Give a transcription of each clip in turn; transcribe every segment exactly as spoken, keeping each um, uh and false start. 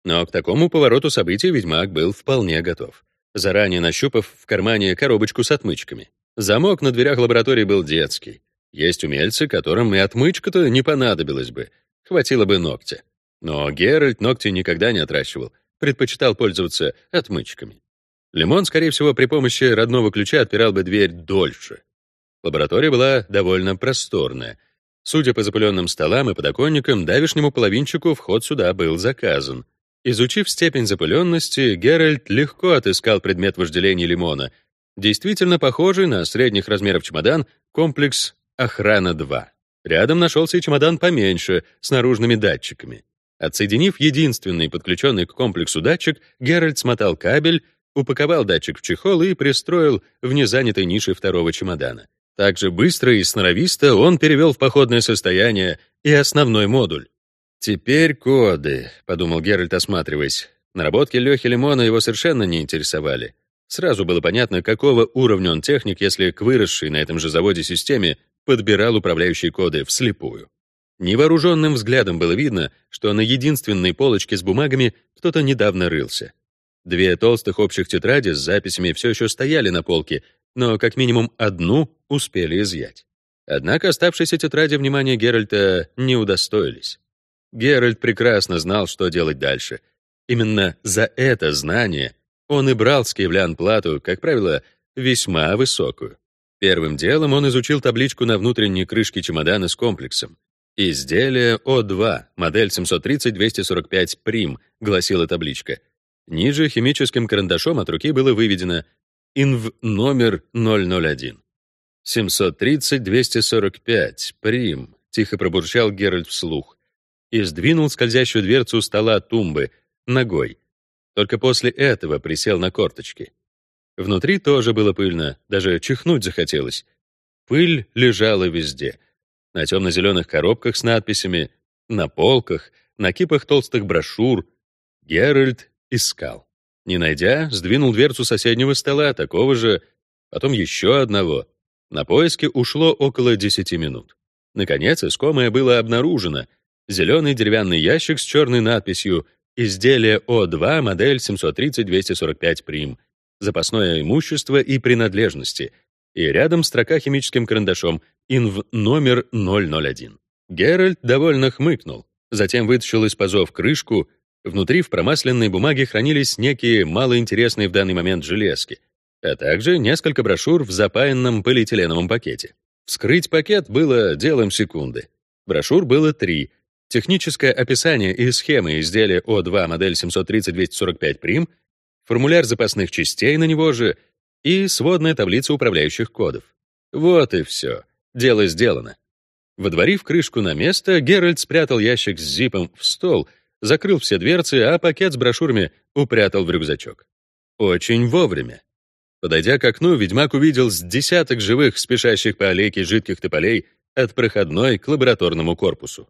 Но к такому повороту событий ведьмак был вполне готов, заранее нащупав в кармане коробочку с отмычками. Замок на дверях лаборатории был детский. Есть умельцы, которым и отмычка-то не понадобилась бы, хватило бы ногтя. Но Геральт ногти никогда не отращивал, предпочитал пользоваться отмычками. Лимон, скорее всего, при помощи родного ключа отпирал бы дверь дольше. Лаборатория была довольно просторная. Судя по запыленным столам и подоконникам, давешнему половинчику вход сюда был заказан. Изучив степень запыленности, Геральт легко отыскал предмет вожделения Лимона, действительно похожий на средних размеров чемодан, комплекс «Охрана-два». Рядом нашелся и чемодан поменьше, с наружными датчиками. Отсоединив единственный подключенный к комплексу датчик, Геральт смотал кабель, упаковал датчик в чехол и пристроил в незанятой нише второго чемодана. Так же быстро и сноровисто он перевел в походное состояние и основной модуль. «Теперь коды», — подумал Геральт, осматриваясь. Наработки Лёхи Лимона его совершенно не интересовали. Сразу было понятно, какого уровня он техник, если к выросшей на этом же заводе системе подбирал управляющие коды вслепую. Невооруженным взглядом было видно, что на единственной полочке с бумагами кто-то недавно рылся. Две толстых общих тетради с записями все еще стояли на полке, но как минимум одну успели изъять. Однако оставшиеся тетради внимания Геральта не удостоились. Геральт прекрасно знал, что делать дальше. Именно за это знание он и брал с киевлян плату, как правило, весьма высокую. Первым делом он изучил табличку на внутренней крышке чемодана с комплексом. «Изделие О два, модель семьсот тридцать двести сорок пять Прим», гласила табличка. Ниже химическим карандашом от руки было выведено «Инв номер ноль ноль один». «семьсот тридцать двести сорок пять Прим», тихо пробурчал Геральт вслух и сдвинул скользящую дверцу стола тумбы ногой. Только после этого присел на корточки. Внутри тоже было пыльно, даже чихнуть захотелось. Пыль лежала везде. На темно-зеленых коробках с надписями, на полках, на кипах толстых брошюр. Геральт искал. Не найдя, сдвинул дверцу соседнего стола, такого же, потом еще одного. На поиски ушло около десяти минут. Наконец, искомое было обнаружено. Зеленый деревянный ящик с черной надписью «Изделие О два, модель семьсот тридцать двести сорок пять Прим», запасное имущество и принадлежности, и рядом строка химическим карандашом «Инв номер ноль ноль один». Геральт довольно хмыкнул, затем вытащил из пазов крышку. Внутри в промасленной бумаге хранились некие малоинтересные в данный момент железки, а также несколько брошюр в запаянном полиэтиленовом пакете. Вскрыть пакет было делом секунды. Брошюр было три. Техническое описание и схемы изделия О два, модель семьсот тридцать двести сорок пять Прим, формуляр запасных частей на него же и сводная таблица управляющих кодов. Вот и все. Дело сделано. Водворив крышку на место, Геральт спрятал ящик с зипом в стол, закрыл все дверцы, а пакет с брошюрами упрятал в рюкзачок. Очень вовремя. Подойдя к окну, ведьмак увидел с десяток живых, спешащих по аллейке жидких тополей от проходной к лабораторному корпусу.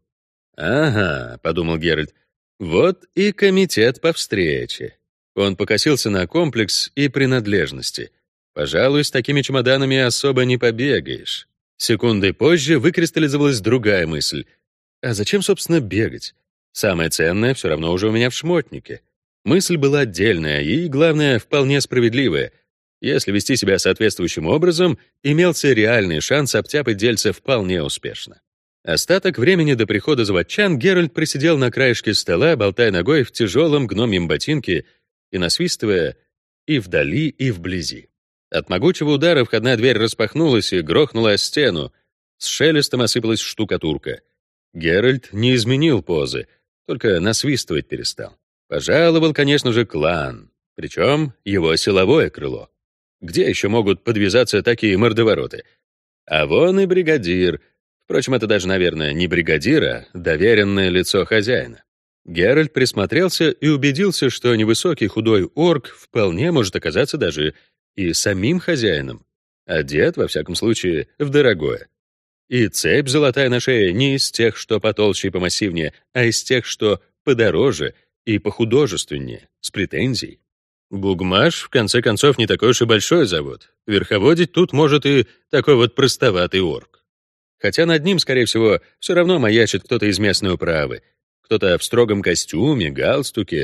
«Ага», — подумал Геральт, — «вот и комитет по встрече». Он покосился на комплекс и принадлежности. Пожалуй, с такими чемоданами особо не побегаешь. Секундой позже выкристаллизовалась другая мысль. А зачем, собственно, бегать? Самое ценное все равно уже у меня в шмотнике. Мысль была отдельная и, главное, вполне справедливая. Если вести себя соответствующим образом, имелся реальный шанс обтяпать дельце вполне успешно. Остаток времени до прихода заводчан Геральт присидел на краешке стола, болтая ногой в тяжелом гномьем ботинке и насвистывая и вдали, и вблизи. От могучего удара входная дверь распахнулась и грохнула о стену. С шелестом осыпалась штукатурка. Геральт не изменил позы, только насвистывать перестал. Пожаловал, конечно же, клан, причем его силовое крыло. Где еще могут подвязаться такие мордовороты? А вон и бригадир. Впрочем, это даже, наверное, не бригадир, а доверенное лицо хозяина. Геральт присмотрелся и убедился, что невысокий худой орк вполне может оказаться даже и самим хозяином. Одет, во всяком случае, в дорогое. И цепь золотая на шее не из тех, что потолще и помассивнее, а из тех, что подороже и похудожественнее, с претензией. Бугмаш, в конце концов, не такой уж и большой завод. Верховодить тут может и такой вот простоватый орк. Хотя над ним, скорее всего, все равно маячит кто-то из местной управы. Кто-то в строгом костюме, галстуке,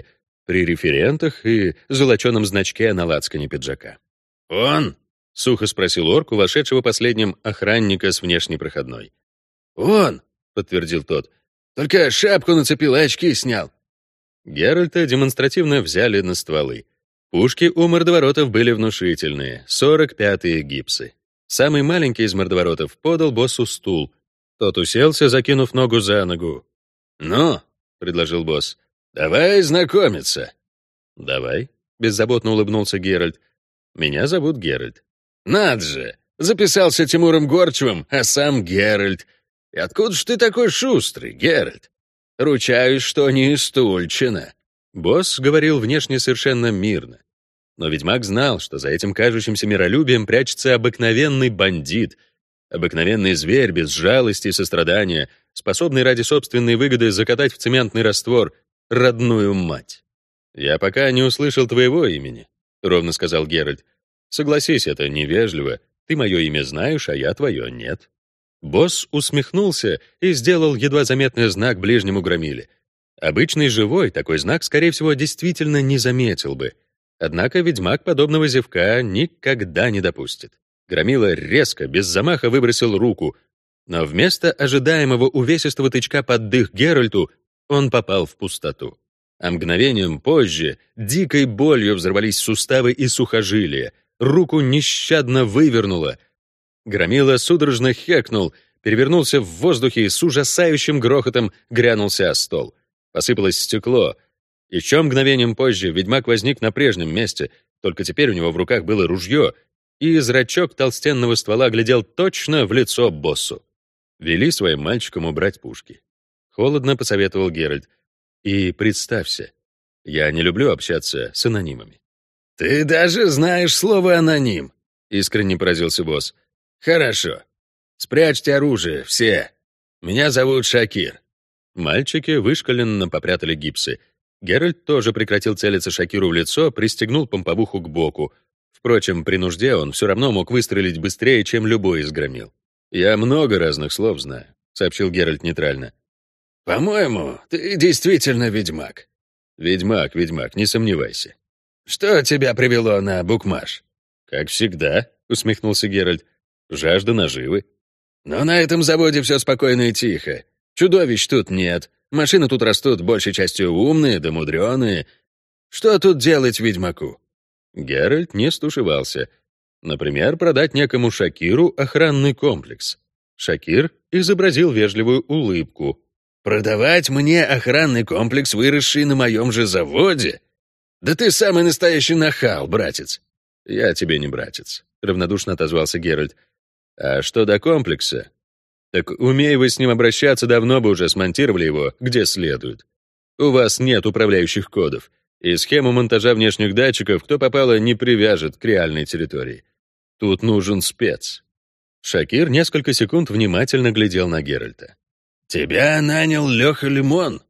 при референтах и золоченом значке на лацкане пиджака. «Он?» — сухо спросил орк у вошедшего последним охранника с внешней проходной. «Он!» — подтвердил тот. «Только шапку нацепил и очки снял». Геральта демонстративно взяли на стволы. Пушки у мордоворотов были внушительные, сорок пятые гипсы. Самый маленький из мордоворотов подал боссу стул. Тот уселся, закинув ногу за ногу. «Ну», — предложил босс, — «давай знакомиться». «Давай», — беззаботно улыбнулся Геральт. «Меня зовут Геральт». «Над же! Записался Тимуром Горчевым, а сам Геральт. И откуда ж ты такой шустрый, Геральт? Ручаюсь, что не из Тульчина». Босс говорил внешне совершенно мирно. Но ведьмак знал, что за этим кажущимся миролюбием прячется обыкновенный бандит, обыкновенный зверь без жалости и сострадания, способный ради собственной выгоды закатать в цементный раствор родную мать. «Я пока не услышал твоего имени», — ровно сказал Геральт. «Согласись, это невежливо. Ты мое имя знаешь, а я твое нет». Босс усмехнулся и сделал едва заметный знак ближнему громиле. Обычный живой такой знак, скорее всего, действительно не заметил бы. Однако ведьмак подобного зевка никогда не допустит. Громила резко, без замаха выбросил руку, но вместо ожидаемого увесистого тычка под дых Геральту он попал в пустоту. А мгновением позже дикой болью взорвались суставы и сухожилия, руку нещадно вывернуло. Громила судорожно хекнул, перевернулся в воздухе и с ужасающим грохотом грянулся о стол. Посыпалось стекло. Еще мгновением позже ведьмак возник на прежнем месте, только теперь у него в руках было ружье, и зрачок толстенного ствола глядел точно в лицо боссу. Вели своим мальчикам убрать пушки. Холодно посоветовал Геральт. И представься, я не люблю общаться с анонимами. «Ты даже знаешь слово «аноним», — искренне поразился босс. «Хорошо. Спрячьте оружие, все. Меня зовут Шакир». Мальчики вышкаленно попрятали гипсы. Геральт тоже прекратил целиться Шакиру в лицо, пристегнул помповуху к боку. Впрочем, при нужде он все равно мог выстрелить быстрее, чем любой из громил. «Я много разных слов знаю», — сообщил Геральт нейтрально. «По-моему, ты действительно ведьмак». «Ведьмак, ведьмак, не сомневайся». «Что тебя привело на Букмаш?» «Как всегда», — усмехнулся Геральт. «Жажда наживы». «Но на этом заводе все спокойно и тихо. Чудовищ тут нет. Машины тут растут большей частью умные да мудреные. Что тут делать ведьмаку?» Геральт не стушевался. Например, продать некому Шакиру охранный комплекс. Шакир изобразил вежливую улыбку. «Продавать мне охранный комплекс, выросший на моем же заводе? Да ты самый настоящий нахал, братец!» «Я тебе не братец», — равнодушно отозвался Геральт. «А что до комплекса? Так умей вы с ним обращаться, давно бы уже смонтировали его где следует. У вас нет управляющих кодов, и схему монтажа внешних датчиков кто попало не привяжет к реальной территории. Тут нужен спец». Шакир несколько секунд внимательно глядел на Геральта. «Тебя нанял Леха Лимон?»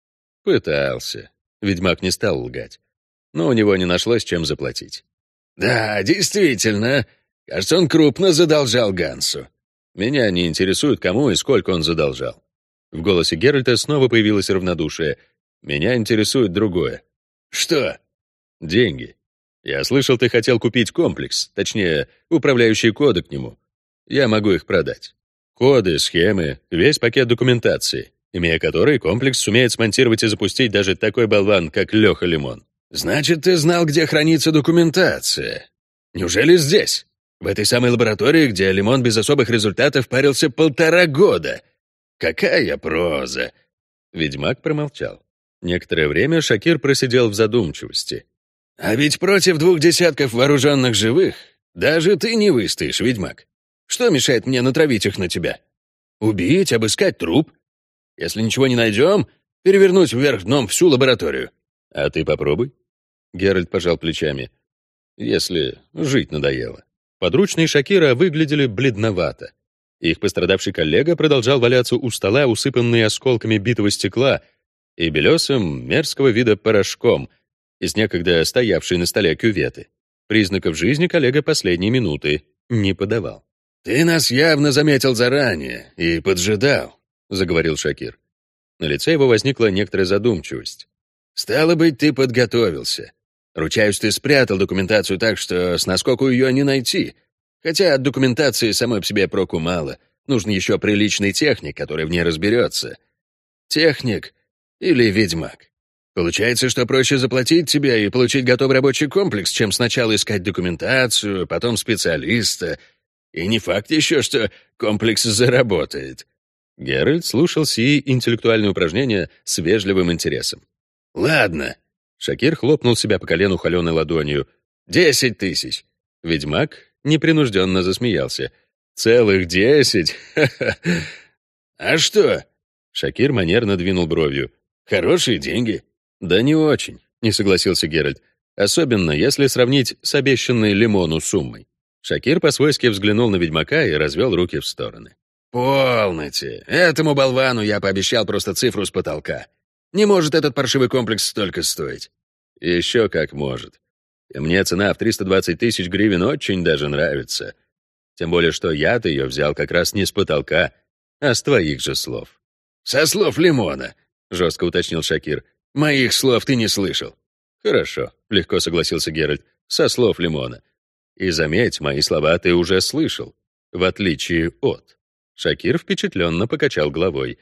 «Пытался». Ведьмак не стал лгать. Но у него не нашлось, чем заплатить. «Да, действительно. Кажется, он крупно задолжал Гансу». «Меня не интересует, кому и сколько он задолжал». В голосе Геральта снова появилось равнодушие. «Меня интересует другое». «Что?» «Деньги. Я слышал, ты хотел купить комплекс, точнее, управляющие коды к нему. Я могу их продать. Коды, схемы, весь пакет документации, имея который комплекс сумеет смонтировать и запустить даже такой болван, как Леха Лимон». «Значит, ты знал, где хранится документация? Неужели здесь? В этой самой лаборатории, где Лимон без особых результатов парился полтора года? Какая проза!» Ведьмак промолчал. Некоторое время Шакир просидел в задумчивости. «А ведь против двух десятков вооруженных живых даже ты не выстоишь, ведьмак. Что мешает мне натравить их на тебя? Убить, обыскать труп? Если ничего не найдем, перевернуть вверх дном всю лабораторию». «А ты попробуй». Геральт пожал плечами. «Если жить надоело». Подручные Шакира выглядели бледновато. Их пострадавший коллега продолжал валяться у стола, усыпанный осколками битого стекла и белесым, мерзкого вида порошком из некогда стоявшей на столе кюветы. Признаков жизни коллега последние минуты не подавал. «Ты нас явно заметил заранее и поджидал», — заговорил Шакир. На лице его возникла некоторая задумчивость. «Стало быть, ты подготовился. Ручаюсь, ты спрятал документацию так, что с наскоку ее не найти. Хотя от документации самой по себе проку мало. Нужен еще приличный техник, который в ней разберется. Техник или ведьмак. Получается, что проще заплатить тебе и получить готовый рабочий комплекс, чем сначала искать документацию, потом специалиста. И не факт еще, что комплекс заработает». Геральт слушал сии интеллектуальные упражнения с вежливым интересом. «Ладно». Шакир хлопнул себя по колену холеной ладонью. «Десять тысяч». Ведьмак непринужденно засмеялся. «Целых десять? Ха-ха!» «А что?» Шакир манерно двинул бровью. «Хорошие деньги». «Да не очень», — не согласился Геральт. «Особенно, если сравнить с обещанной Лимону суммой». Шакир по-свойски взглянул на ведьмака и развел руки в стороны. «Полноте. Этому болвану я пообещал просто цифру с потолка. Не может этот паршивый комплекс столько стоить». «Еще как может. И мне цена в триста двадцать тысяч гривен очень даже нравится. Тем более, что я-то ее взял как раз не с потолка, а с твоих же слов». «Со слов Лимона», — жестко уточнил Шакир. «Моих слов ты не слышал». «Хорошо», — легко согласился Геральт, — «со слов Лимона. И заметь, мои слова ты уже слышал, в отличие от». Шакир впечатленно покачал головой.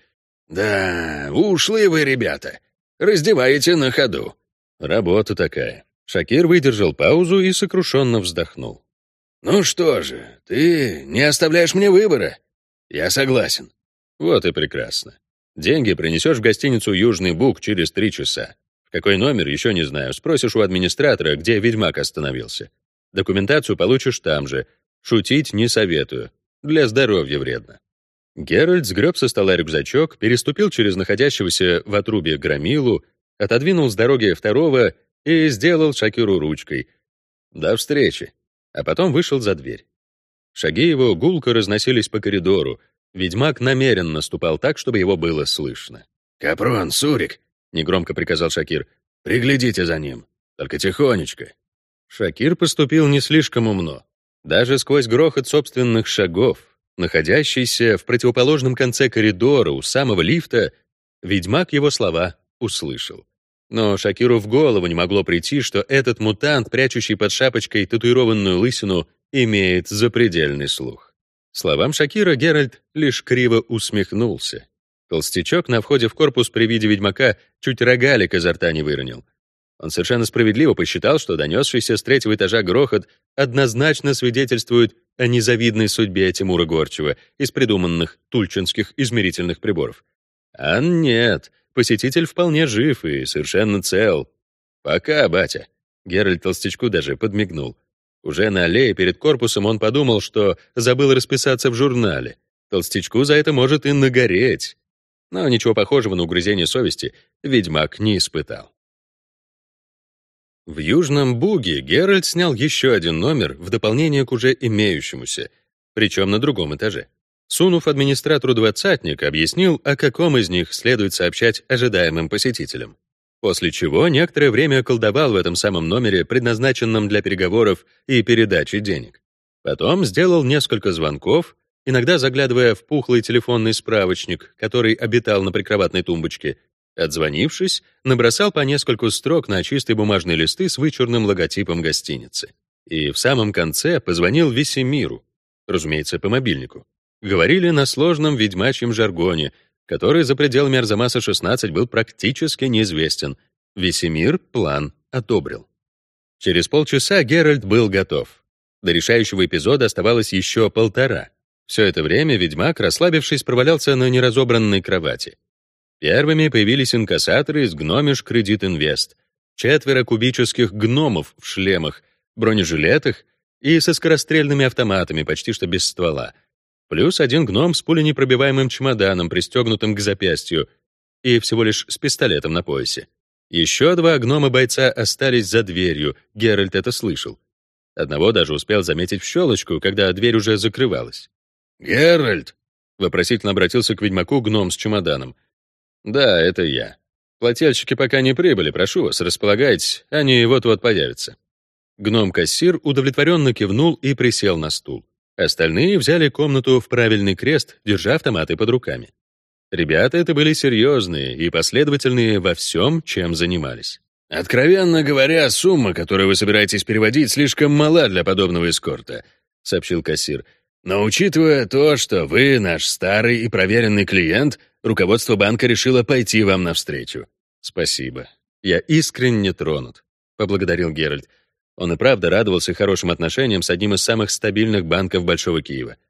«Да, ушлые вы, ребята. Раздеваете на ходу». «Работа такая». Шакир выдержал паузу и сокрушенно вздохнул. «Ну что же, ты не оставляешь мне выбора. Я согласен». «Вот и прекрасно. Деньги принесешь в гостиницу «Южный Буг» через три часа. В какой номер, еще не знаю. Спросишь у администратора, где ведьмак остановился. Документацию получишь там же. Шутить не советую. Для здоровья вредно». Геральт сгреб со стола рюкзачок, переступил через находящегося в отрубе громилу, отодвинул с дороги второго и сделал Шакиру ручкой. «До встречи». А потом вышел за дверь. Шаги его гулко разносились по коридору. Ведьмак намеренно ступал так, чтобы его было слышно. «Капрон, Сурик», — негромко приказал Шакир, — «приглядите за ним. Только тихонечко». Шакир поступил не слишком умно. Даже сквозь грохот собственных шагов, находящийся в противоположном конце коридора у самого лифта, ведьмак его слова услышал. Но Шакиру в голову не могло прийти, что этот мутант, прячущий под шапочкой татуированную лысину, имеет запредельный слух. Словам Шакира Геральт лишь криво усмехнулся. Толстячок на входе в корпус при виде ведьмака чуть рогалик изо рта не выронил. Он совершенно справедливо посчитал, что донесшийся с третьего этажа грохот однозначно свидетельствует о незавидной судьбе Тимура Горчева из придуманных тульчинских измерительных приборов. А нет, посетитель вполне жив и совершенно цел. «Пока, батя». Геральт толстячку даже подмигнул. Уже на аллее перед корпусом он подумал, что забыл расписаться в журнале. Толстячку за это может и нагореть. Но ничего похожего на угрызение совести ведьмак не испытал. В Южном Буге Геральт снял еще один номер в дополнение к уже имеющемуся, причем на другом этаже. Сунув администратору двадцатник, объяснил, о каком из них следует сообщать ожидаемым посетителям. После чего некоторое время колдовал в этом самом номере, предназначенном для переговоров и передачи денег. Потом сделал несколько звонков, иногда заглядывая в пухлый телефонный справочник, который обитал на прикроватной тумбочке. Отзвонившись, набросал по нескольку строк на чистые бумажные листы с вычурным логотипом гостиницы. И в самом конце позвонил Весемиру, разумеется, по мобильнику. Говорили на сложном ведьмачьем жаргоне, который за пределами Арзамаса шестнадцать был практически неизвестен. Весемир план одобрил. Через полчаса Геральт был готов. До решающего эпизода оставалось еще полтора. Все это время ведьмак, расслабившись, провалялся на неразобранной кровати. Первыми появились инкассаторы из Гномиш Кредит Инвест. Четверо кубических гномов в шлемах, бронежилетах и со скорострельными автоматами, почти что без ствола. Плюс один гном с пуленепробиваемым чемоданом, пристегнутым к запястью, и всего лишь с пистолетом на поясе. Еще два гнома-бойца остались за дверью, Геральт это слышал. Одного даже успел заметить в щелочку, когда дверь уже закрывалась. «Геральт!» — вопросительно обратился к ведьмаку гном с чемоданом. «Да, это я. Плательщики пока не прибыли, прошу вас, располагайтесь, они вот-вот появятся». Гном-кассир удовлетворенно кивнул и присел на стул. Остальные взяли комнату в правильный крест, держа автоматы под руками. Ребята это были серьезные и последовательные во всем, чем занимались. «Откровенно говоря, сумма, которую вы собираетесь переводить, слишком мала для подобного эскорта», — сообщил кассир. «Но учитывая то, что вы наш старый и проверенный клиент, руководство банка решило пойти вам навстречу». «Спасибо. Я искренне тронут», — поблагодарил Геральт. Он и правда радовался хорошим отношениям с одним из самых стабильных банков Большого Киева.